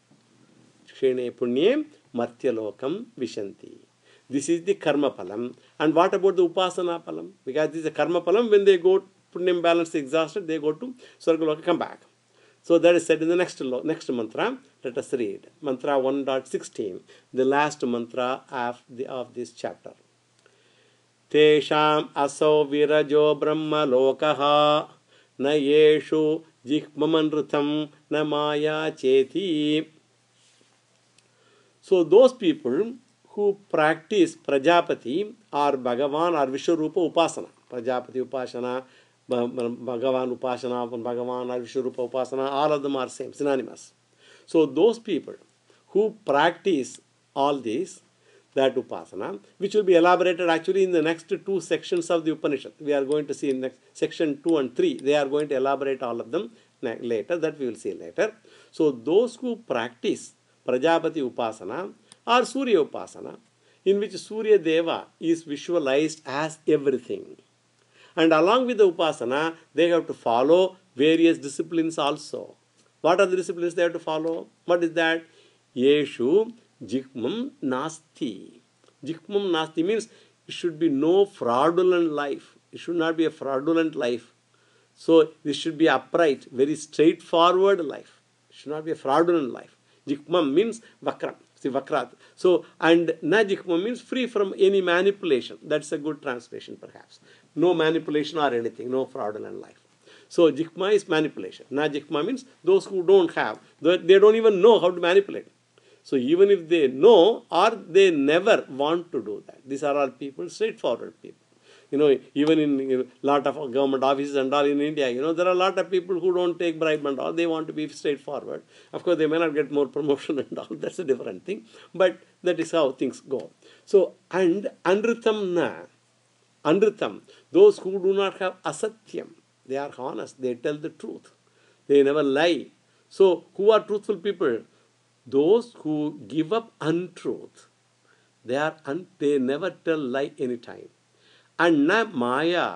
Kshene punyam martyalokam vishanti. This is the karma palam. And what about the upasana palam? Because this is a karma palam. When they go, punyam balance is exhausted, they go to Swargaloka, come back. So that is said in the next mantra. Let us read. Mantra 1.16, the last mantra of this chapter. Tesham aso virajo brahma lokaha na yeshu jihmamanrutam na maya cheti. So those people who practice Prajapati or Bhagavan or Vishwarupa Upasana, Prajapati Upasana, Bhagavan Upasana, Bhagavan or Vishwarupa Upasana, all of them are same, synonymous. So those people who practice all these, that upasana, which will be elaborated actually in the next two sections of the Upanishad. We are going to see in next section 2 and 3. They are going to elaborate all of them later. That we will see later. So those who practice Prajapati Upasana or Surya Upasana, in which Surya Deva is visualized as everything. And along with the Upasana, they have to follow various disciplines also. What are the disciplines they have to follow? What is that? Yeshu Jikmam Nasti. Jikmam Nasti means it should be no fraudulent life. It should not be a fraudulent life. So this should be upright, very straightforward life. It should not be a fraudulent life. Jikmam means Vakram. See, Vakrat. So, and Na Jikmam means free from any manipulation. That's a good translation perhaps. No manipulation or anything, no fraudulent life. So Jikma is manipulation. Na Jikma means those who don't have, they don't even know how to manipulate. So even if they know or they never want to do that. These are all people, straightforward people. Even in a lot of government offices and all in India, there are a lot of people who don't take bribe and all. They want to be straightforward. Of course, they may not get more promotion and all. That's a different thing. But that is how things go. So, and Anritam na. Anritam, those who do not have asatyam, they are honest, they tell the truth. They never lie. So, who are truthful people? Those who give up untruth. They never tell lie anytime. And na Maya.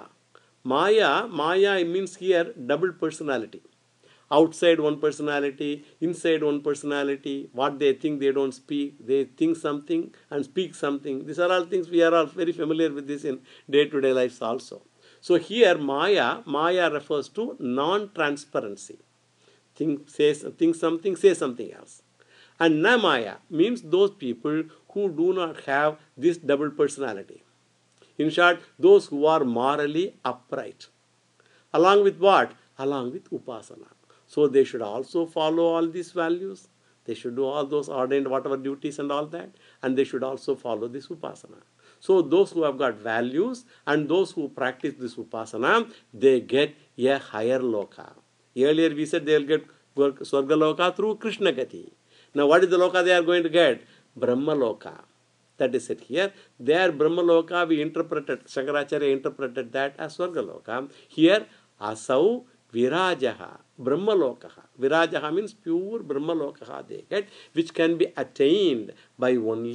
Maya means here double personality. Outside one personality, inside one personality. What they think they don't speak. They think something and speak something. These are all things we are all very familiar with this in day-to-day lives also. So here Maya refers to non-transparency. Think something, say something else. And na Maya means those people who do not have this double personality. In short, those who are morally upright. Along with what? Along with Upasana. So they should also follow all these values. They should do all those ordained whatever duties and all that. And they should also follow this Upasana. So those who have got values and those who practice this Upasana, they get a higher loka. Earlier we said they will get Swarga Loka through Krishna Gati. Now what is the Loka they are going to get? Brahma Loka. That is it here. There Brahma Loka we interpreted, Shankaracharya interpreted that as Swarga Loka. Here Asau Virajaha, Brahma Lokaha. Virajaha means pure Brahma Lokaha they get, which can be attained by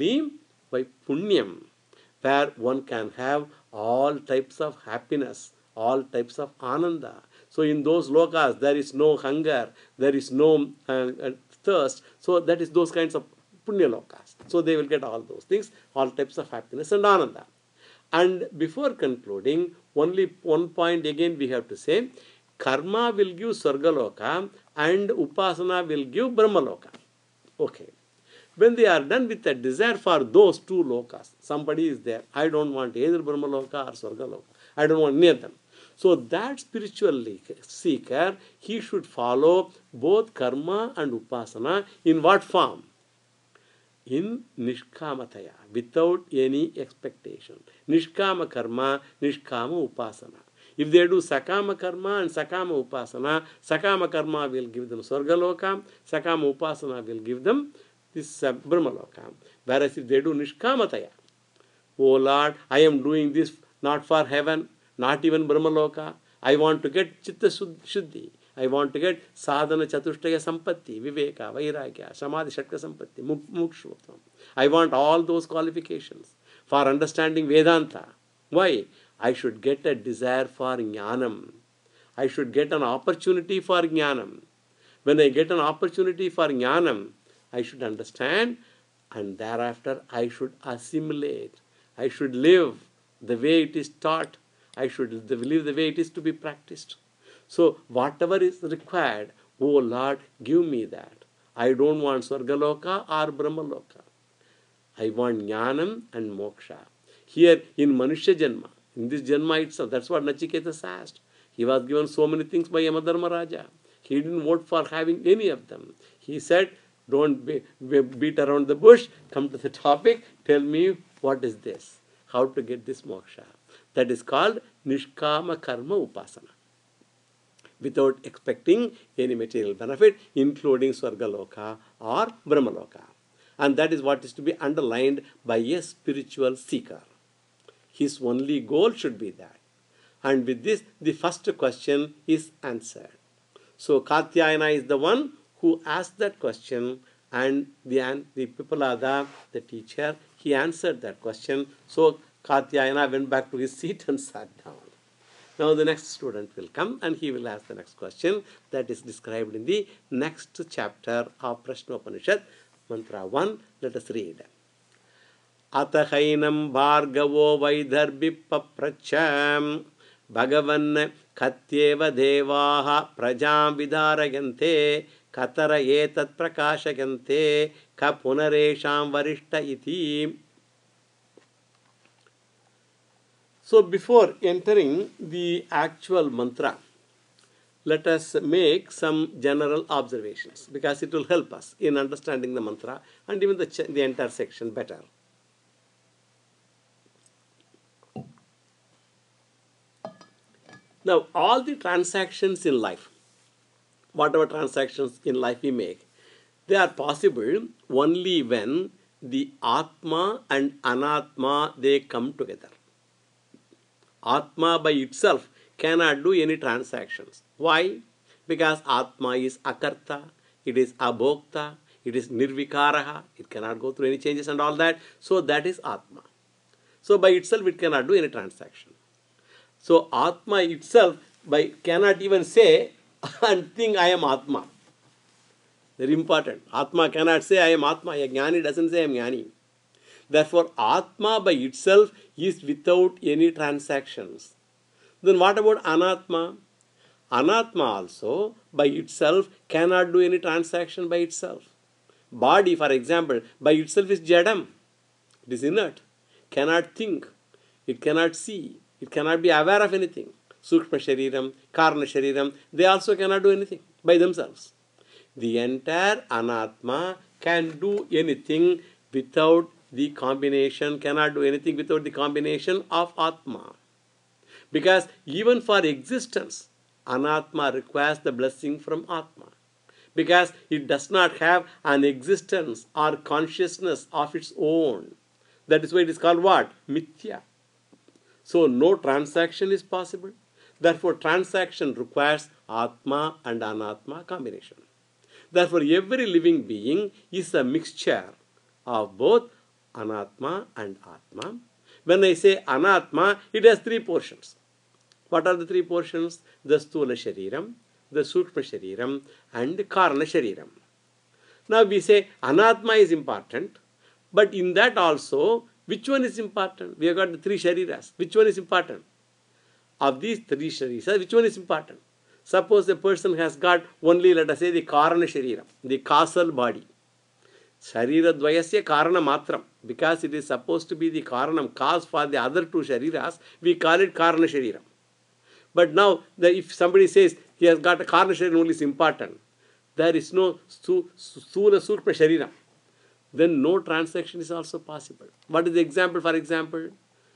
Punyam, where one can have all types of happiness, all types of ananda. So in those lokas, there is no hunger, there is no thirst. So that is those kinds of punya lokas. So they will get all those things, all types of happiness and ananda. And before concluding, only one point again we have to say, karma will give Swargaloka and Upasana will give Brahmaloka. Okay. When they are done with the desire for those two lokas, somebody is there, I don't want either Brahmaloka or Swargaloka. I don't want near them. So that spiritual seeker, he should follow both karma and Upasana in what form? In Nishkamataya, without any expectation. Nishkama karma, Nishkama Upasana. If they do Sakama karma and Sakama Upasana, Sakama karma will give them Swargaloka, Sakama Upasana will give them this Brahmaloka. Whereas if they do Nishkamataya, oh Lord, I am doing this not for heaven, not even Brahmaloka. I want to get Chitta Shuddhi. I want to get Sadhana Chatushtaya Sampatti, Viveka, Vairagya, Samadhi Shatka Sampatti, Mukshvatvam. I want all those qualifications for understanding Vedanta. Why? I should get a desire for Jnanam. I should get an opportunity for Jnanam. When I get an opportunity for Jnanam, I should understand and thereafter I should assimilate. I should live the way it is taught. I should live the way it is to be practiced. So whatever is required, oh Lord, give me that. I don't want Swargaloka or Brahmaloka. I want Jnanam and Moksha. Here in Manushya Janma, in this Janma itself, that's what Nachiketas asked. He was given so many things by Yamadharma Raja. He didn't vote for having any of them. He said, don't beat around the bush, come to the topic, tell me what is this, how to get this moksha. That is called Nishkama Karma Upasana. Without expecting any material benefit, including Swargaloka or Brahmaloka. And that is what is to be underlined by a spiritual seeker. His only goal should be that. And with this, the first question is answered. So Katyayana is the one who asked that question, and the Pipalada, the teacher, he answered that question. So Katyayana went back to his seat and sat down. Now the next student will come and he will ask the next question that is described in the next chapter of Prashnopanishad. Mantra 1, let us read. Atahainam bhargavo vaidarbhipapracham Bhagavan katyeva devaha prajam vidarayante katara etat prakashayante ka punaresham varishta iti. So before entering the actual mantra, let us make some general observations because it will help us in understanding the mantra and even the entire section better. Now, all the transactions in life, whatever transactions in life we make, they are possible only when the Atma and Anatma, they come together. Atma by itself cannot do any transactions. Why? Because Atma is Akarta, it is Abhokta, it is Nirvikaraha, it cannot go through any changes and all that. So that is Atma. So by itself it cannot do any transaction. So Atma itself cannot even say and think I am Atma. Very important. Atma cannot say I am Atma. A Jnani doesn't say I am Jnani. Therefore, Atma by itself is without any transactions. Then what about Anatma? Anatma also by itself cannot do any transaction by itself. Body, for example, by itself is Jadam. It is inert. Cannot think. It cannot see. It cannot be aware of anything. Sukshma Shariram, Karna Shariram, they also cannot do anything by themselves. The entire Anatma can do anything without the combination, cannot do anything without the combination of Atma. Because even for existence, Anatma requires the blessing from Atma. Because it does not have an existence or consciousness of its own. That is why it is called what? Mithya. So no transaction is possible. Therefore, transaction requires Atma and Anatma combination. Therefore, every living being is a mixture of both Anatma and Atma. When I say Anatma, it has three portions. What are the three portions? The Sthula Shariram, the Sukshma Shariram, and the Karana Shariram. Now we say Anatma is important, but in that also, which one is important? We have got the three Shariras. Which one is important? Of these three Shariras, which one is important? Suppose a person has got only, let us say, the Karana Shariram, the causal body. Sharira Dvayasya Karana Matram. Because it is supposed to be the Karanam, cause for the other two Shariras, we call it Karana Shariram. But now, if somebody says he has got a Karana Shariram only is important, there is no Sthula Sukshma Shariram, then no transaction is also possible. What is the example? For example,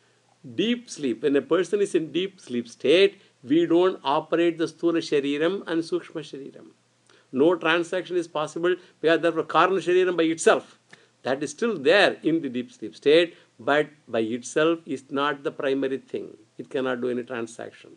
deep sleep. When a person is in deep sleep state, we don't operate the Sthula Shariram and Sukshma Shariram. No transaction is possible because therefore Karana Shariram by itself, that is still there in the deep sleep state, but by itself is not the primary thing. It cannot do any transaction.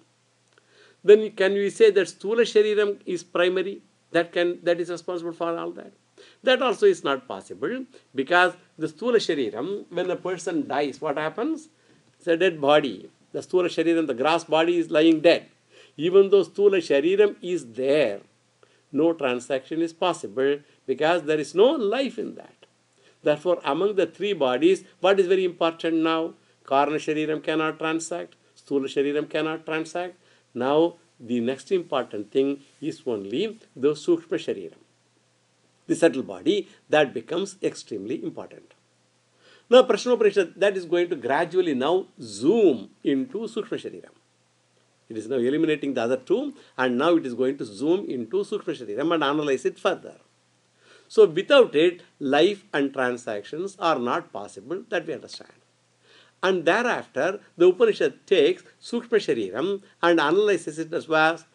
Then can we say that Sthula Shariram is primary? That is responsible for all that? That also is not possible because the Sthula Shariram, when a person dies, what happens? It's a dead body. The Sthula Shariram, the gross body is lying dead. Even though Sthula Shariram is there, no transaction is possible because there is no life in that. Therefore, among the three bodies, what is very important now? Karana Shariram cannot transact, Sthula Shariram cannot transact. Now, the next important thing is only the Sukshma Shariram, the subtle body, that becomes extremely important. Now, Prashnopanishad, that is going to gradually now zoom into Sukshma Shariram. It is now eliminating the other two, and now it is going to zoom into Sukshma Shariram and analyze it further. So, without it, life and transactions are not possible, that we understand. And thereafter, the Upanishad takes Sukshma Shariram and analyzes it as well.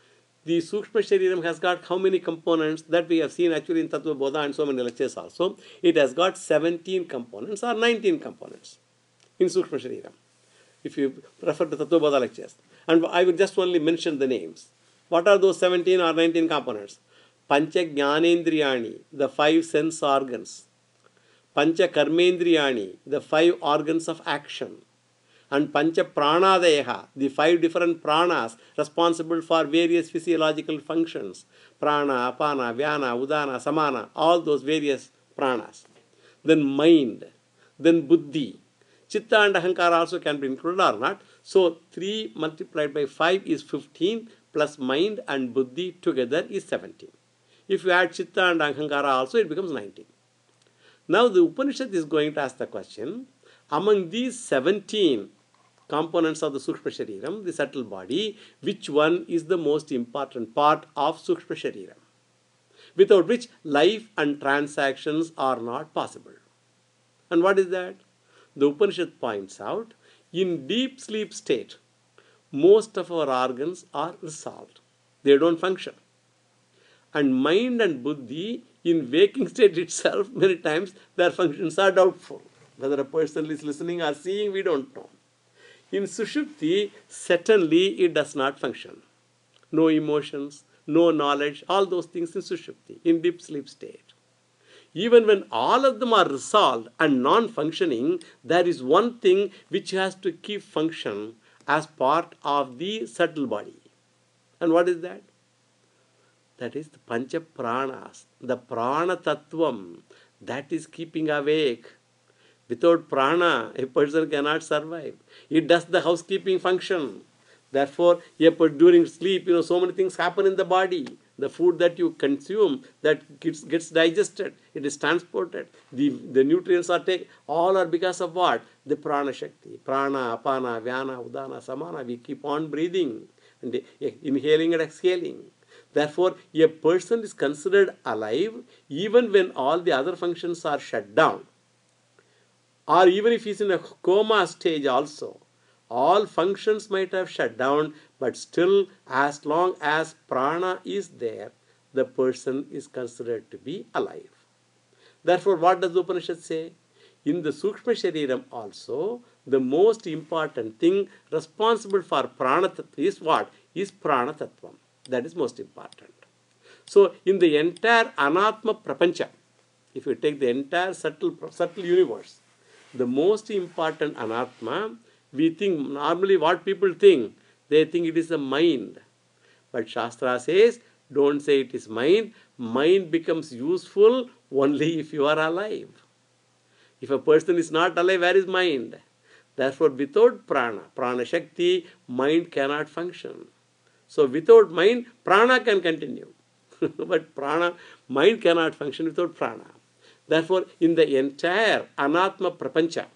The Sukshma Shariram has got how many components that we have seen actually in Tattva Bodha and so many lectures also. It has got 17 components or 19 components in Sukshma Shariram, if you refer to Tattva Bodha lectures. And I will just only mention the names. What are those 17 or 19 components? Pancha Jnanendriyani, the 5 sense organs. Pancha Karmendriyani, the 5 organs of action. And Pancha Pranadayaha, the 5 different pranas responsible for various physiological functions. Prana, Apana, Vyana, Udana, Samana, all those various pranas. Then mind, then Buddhi. Chitta and Ahankara also can be included or not. So 3 multiplied by 5 is 15, plus mind and Buddhi together is 17. If you add Chitta and Ahankara also, it becomes 19. Now the Upanishad is going to ask the question, among these 17 components of the Sukshma Shariram, the subtle body, which one is the most important part of Sukshma Shariram, without which life and transactions are not possible? And what is that? The Upanishad points out, in deep sleep state, most of our organs are resolved. They don't function. And mind and buddhi, in waking state itself, many times their functions are doubtful. Whether a person is listening or seeing, we don't know. In Sushupti, certainly it does not function. No emotions, no knowledge, all those things in Sushupti, in deep sleep state. Even when all of them are resolved and non-functioning, there is one thing which has to keep function as part of the subtle body. And what is that? That is the Pancha Pranas, the Prana Tattvam, that is keeping awake. Without prana, a person cannot survive. It does the housekeeping function. Therefore, during sleep, so many things happen in the body. The food that you consume, that gets digested, it is transported. The nutrients are taken. All are because of what? The prana shakti. Prana, apana, vyana, udana, samana. We keep on breathing and inhaling and exhaling. Therefore, a person is considered alive even when all the other functions are shut down. Or even if he is in a coma stage also, all functions might have shut down, but still, as long as prana is there, the person is considered to be alive. Therefore, what does the Upanishad say? In the Sukshma Shariram also, the most important thing responsible for prana tattva is what? Is prana tattvam. That is most important. So, in the entire anatma prapancha, if you take the entire subtle universe, the most important anatma, we think, normally what people think, they think it is the mind. But Shastra says, don't say it is mind. Mind becomes useful only if you are alive. If a person is not alive, where is mind? Therefore, without prana, prana shakti, mind cannot function. So, without mind, prana can continue. But mind cannot function without prana. Therefore, in the entire anatma prapancha,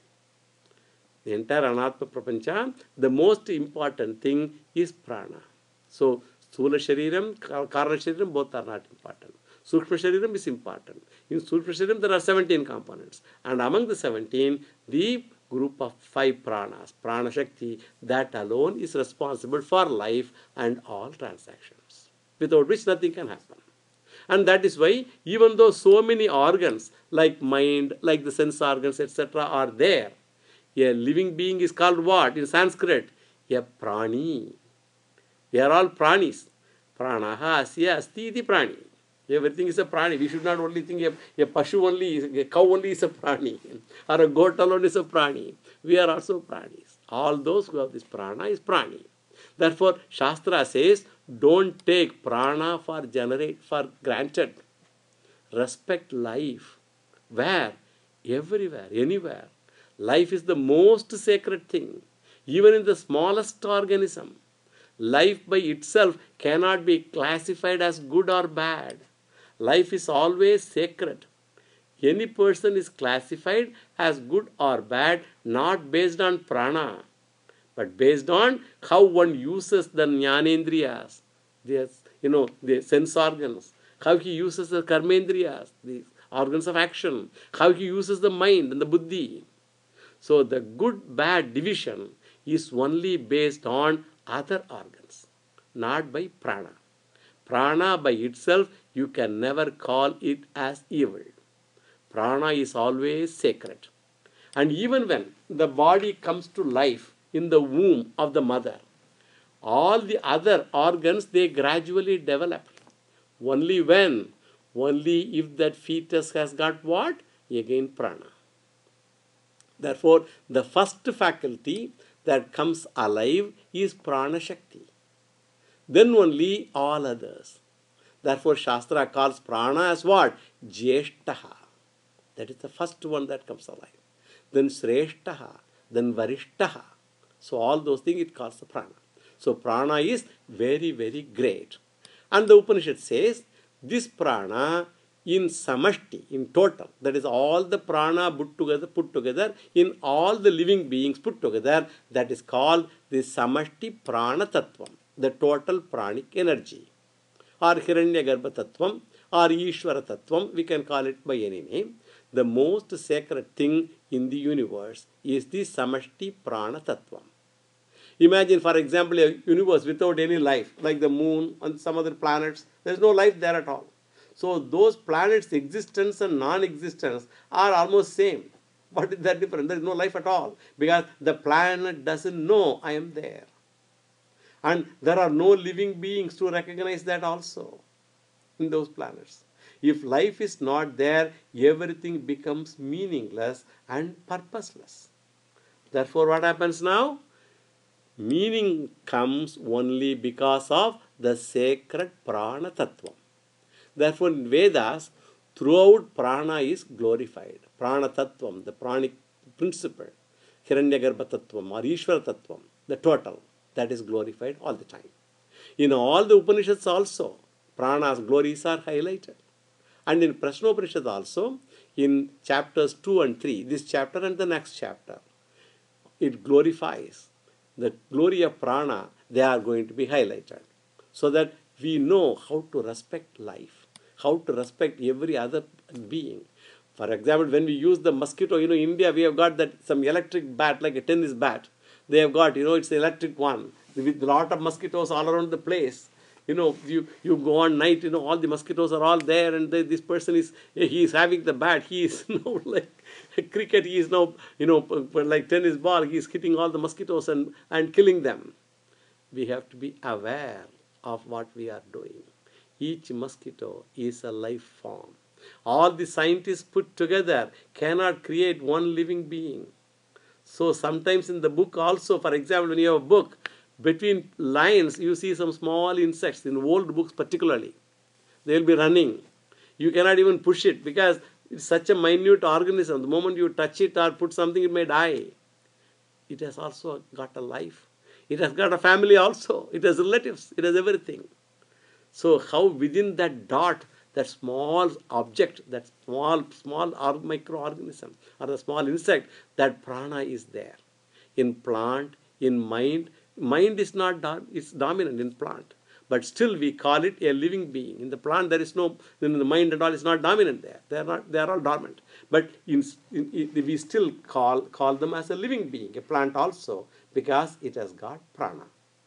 the most important thing is prana. So, Sthula Shariram, Karana Shariram, both are not important. Sukshma Shariram is important. In Sukshma Shariram, there are 17 components. And among the 17, the group of 5 pranas, prana shakti, that alone is responsible for life and all transactions, without which nothing can happen. And that is why, even though so many organs, like mind, like the sense organs, etc., are there, a living being is called what? In Sanskrit, a prani. We are all pranis. Pranaha asya asti iti prani. Everything is a prani. We should not only think a pashu only, a cow only is a prani, or a goat alone is a prani. We are also pranis. All those who have this prana is prani. Therefore, Shastra says, don't take prana for granted. Respect life. Where? Everywhere, anywhere. Life is the most sacred thing. Even in the smallest organism, life by itself cannot be classified as good or bad. Life is always sacred. Any person is classified as good or bad not based on prana, but based on how one uses the jnanendriyas, the sense organs, how he uses the karmendriyas, the organs of action, how he uses the mind and the buddhi. So the good-bad division is only based on other organs, not by prana. Prana by itself, you can never call it as evil. Prana is always sacred. And even when the body comes to life in the womb of the mother, all the other organs, they gradually develop. Only when? Only if that fetus has got what? Again, prana. Therefore, the first faculty that comes alive is prana shakti. Then only all others. Therefore, Shastra calls prana as what? Jyeshtaha. That is the first one that comes alive. Then Sreshtaha. Then Varishtaha. So all those things it calls the prana. So prana is very, very great. And the Upanishad says, this prana in samashti, in total, that is all the prana put together, in all the living beings put together, that is called the samashti prana tattvam, the total pranic energy. Or Hiranyagarbha tattvam, or Ishvara tattvam, we can call it by any name. The most sacred thing in the universe is the samashti prana tattvam. Imagine, for example, a universe without any life, like the moon and some other planets. There is no life there at all. So those planets' existence and non-existence are almost same. What is that difference? There is no life at all, because the planet doesn't know I am there. And there are no living beings to recognize that also in those planets. If life is not there, everything becomes meaningless and purposeless. Therefore, what happens now? Meaning comes only because of the sacred prana tattva. Therefore, in Vedas, throughout prana is glorified. Prana tattvam, the pranic principle, Hiranyagarbha tattvam or Ishvara tattvam, the total, that is glorified all the time. In all the Upanishads also, prana's glories are highlighted. And in Prashnopanishad also, in chapters 2 and 3, this chapter and the next chapter, it glorifies. The glory of prana, they are going to be highlighted, so that we know how to respect life, how to respect every other being. For example, when we use the mosquito, in India we have got that some electric bat, like a tennis bat. They have got, it's the electric one, with a lot of mosquitoes all around the place. You go on night, all the mosquitoes are all there, and this person he is having the bat. He is like cricket. He is now, like tennis ball. He is hitting all the mosquitoes and killing them. We have to be aware of what we are doing. Each mosquito is a life form. All the scientists put together cannot create one living being. So sometimes in the book also, for example, when you have a book, between lines, you see some small insects, in old books particularly. They will be running. You cannot even push it, because it's such a minute organism. The moment you touch it or put something, it may die. It has also got a life. It has got a family also. It has relatives. It has everything. So how within that dot, that small object, that small microorganism or the small insect, that prana is there. In plant, in mind is not it's dominant in plant, but still we call it a living being. In the plant there is no, in the mind and all is not dominant there. They are all dormant. But we still call them as a living being, a plant also, because it has got prana.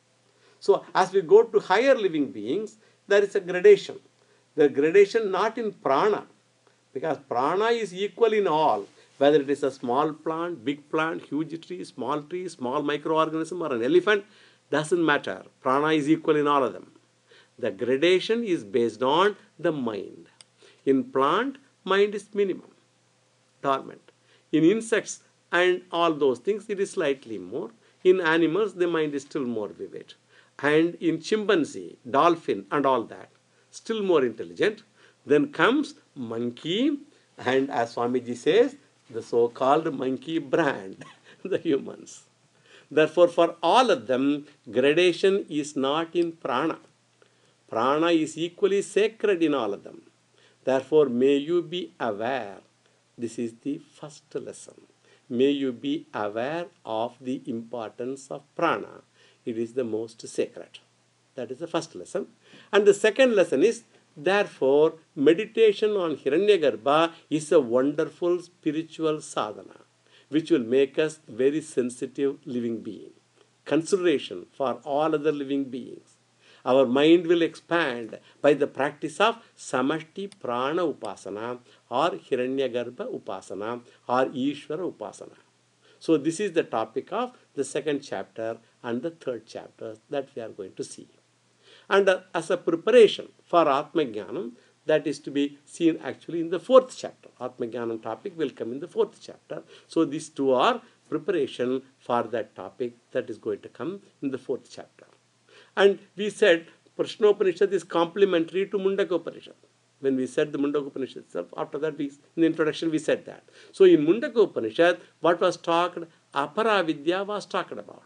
So as we go to higher living beings, there is a gradation. The gradation not in prana, because prana is equal in all. Whether it is a small plant, big plant, huge tree, small microorganism, or an elephant, doesn't matter. Prana is equal in all of them. The gradation is based on the mind. In plant, mind is minimum, dormant. In insects and all those things, it is slightly more. In animals, the mind is still more vivid. And in chimpanzee, dolphin, and all that, still more intelligent. Then comes monkey, and as Swamiji says, the so-called monkey brand, the humans. Therefore, for all of them, gradation is not in prana. Prana is equally sacred in all of them. Therefore, may you be aware. This is the first lesson. May you be aware of the importance of prana. It is the most sacred. That is the first lesson. And the second lesson is, therefore, meditation on Hiranyagarbha is a wonderful spiritual sadhana, which will make us very sensitive living being. Consideration for all other living beings. Our mind will expand by the practice of Samashti Prana Upasana or Hiranyagarbha Upasana or Ishvara Upasana. So this is the topic of the second chapter and the third chapter that we are going to see. And as a preparation for Atma Jnanam, that is to be seen actually in the fourth chapter. Atma Jnanam topic will come in the fourth chapter. So these two are preparation for that topic that is going to come in the fourth chapter. And we said Prashnopanishad is complementary to Mundaka Upanishad. When we said the Mundaka Upanishad itself, after that in the introduction we said that. So in Mundaka Upanishad, what was talked? Aparavidya was talked about.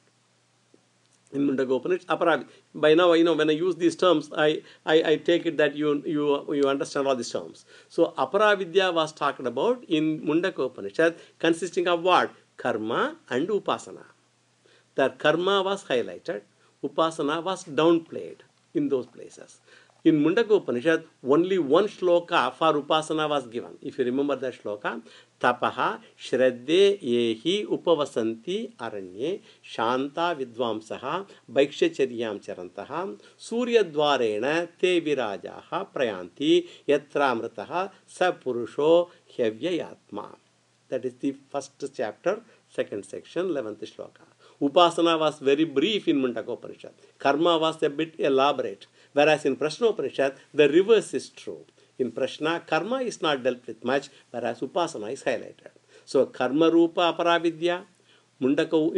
In Mundaka Upanishad, Aparavidya. By now, when I use these terms, I take it that you understand all these terms. So Aparavidya was talked about in Mundaka Upanishad, consisting of what? Karma and Upasana. The karma was highlighted, Upasana was downplayed in those places. In Mundaka Upanishad, only one shloka for Upasana was given. If you remember that shloka, Tapaha Shraddhe Yehi Upavasanti Aranye Shanta Vidvamsaha Bhaikshcharyam Charantaha Surya Dwarena Te Virajaha Prayanti Yatramrataha Sapurusho Hyavyayatma. That is the first chapter, second section, 11th shloka. Upasana was very brief in Mundaka Upanishad. Karma was a bit elaborate. Whereas in Prashna Upanishad, the reverse is true. In Prashna, karma is not dealt with much, whereas Upasana is highlighted. So, Karma Rupa Aparavidya in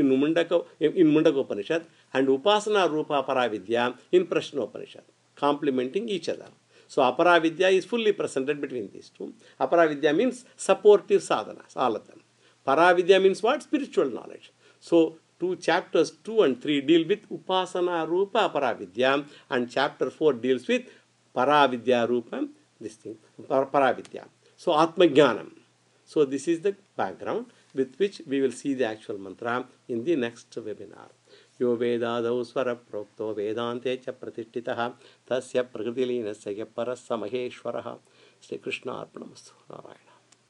Mundaka Upanishad and Upasana Rupa Aparavidya in Prashna Upanishad, complementing each other. So, Aparavidya is fully presented between these two. Aparavidya means supportive sadhanas, all of them. Paravidya means what? Spiritual knowledge. So, chapters 2 and 3 deal with Upasana Rupa Paravidya, and chapter 4 deals with Paravidya Rupa, this thing, Paravidya. So, Atma Jnanam. So, this is the background with which we will see the actual mantra in the next webinar. Yo Vedadau Swara Prokto Vedante Cha Pratishtitaha Tasya Prakritilinasya Parasa Maheshwaraha. Sri Krishna Arpanamastu. All right.